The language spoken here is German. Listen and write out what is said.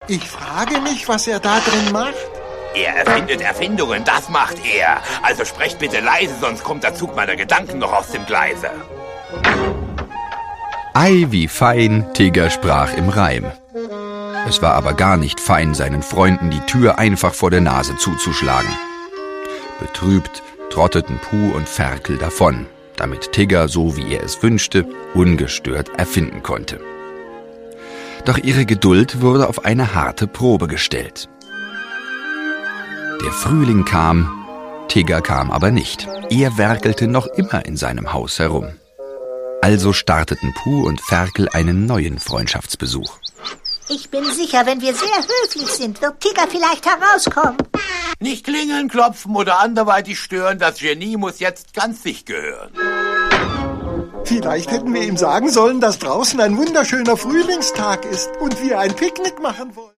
Ich frage mich, was er da drin macht. Er erfindet Erfindungen, das macht er. Also sprecht bitte leise, sonst kommt der Zug meiner Gedanken noch aus dem Gleise. Ei, wie fein, Tigger sprach im Reim. Es war aber gar nicht fein, seinen Freunden die Tür einfach vor der Nase zuzuschlagen. Betrübt trotteten Puh und Ferkel davon, damit Tigger, so wie er es wünschte, ungestört erfinden konnte. Doch ihre Geduld wurde auf eine harte Probe gestellt. Der Frühling kam, Tigger kam aber nicht. Er werkelte noch immer in seinem Haus herum. Also starteten Puh und Ferkel einen neuen Freundschaftsbesuch. Ich bin sicher, wenn wir sehr höflich sind, wird Tigger vielleicht herauskommen. Nicht klingeln, klopfen oder anderweitig stören, das Genie muss jetzt ganz sich gehören. Vielleicht hätten wir ihm sagen sollen, dass draußen ein wunderschöner Frühlingstag ist und wir ein Picknick machen wollen.